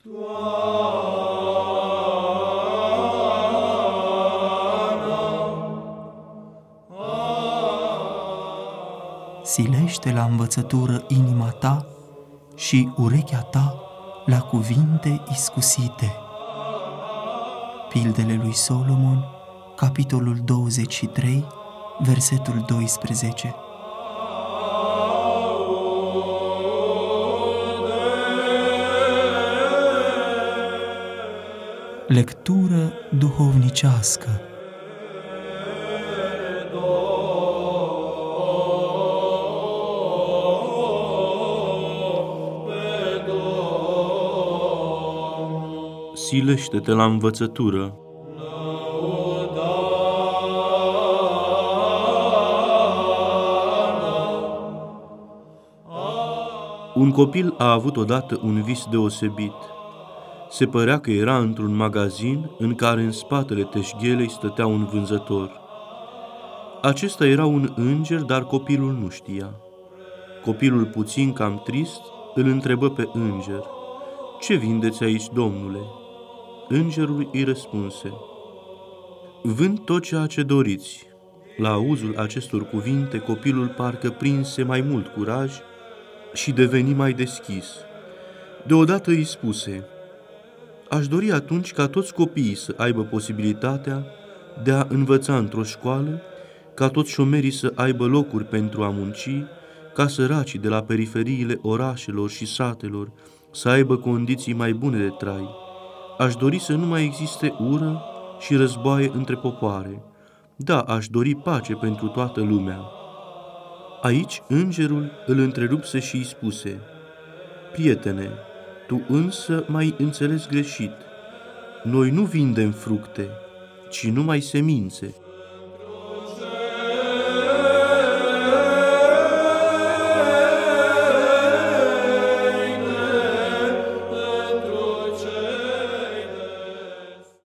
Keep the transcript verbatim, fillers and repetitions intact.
Silește la învățătură inima ta și urechea ta la cuvinte iscusite. Pildele lui Solomon, capitolul douăzeci și trei, versetul doisprezece. Lectură duhovnicească. Silește-te la învățătură. Un copil a avut odată un vis deosebit. Se părea că era într-un magazin în care în spatele teșghelei stătea un vânzător. Acesta era un înger, dar copilul nu știa. Copilul, puțin cam trist, îl întrebă pe înger: „Ce vindeți aici, domnule?” Îngerul îi răspunse: „Vând tot ceea ce doriți.” La auzul acestor cuvinte, copilul parcă prinse mai mult curaj și deveni mai deschis. Deodată îi spuse: „Aș dori atunci ca toți copiii să aibă posibilitatea de a învăța într-o școală, ca toți șomerii să aibă locuri pentru a munci, ca săracii de la periferiile orașelor și satelor să aibă condiții mai bune de trai. Aș dori să nu mai existe ură și războaie între popoare. Da, aș dori pace pentru toată lumea.” Aici îngerul îl întrerupse și îi spuse: „Prietene, tu însă m-ai înțeles greșit. Noi nu vindem fructe, ci numai semințe.”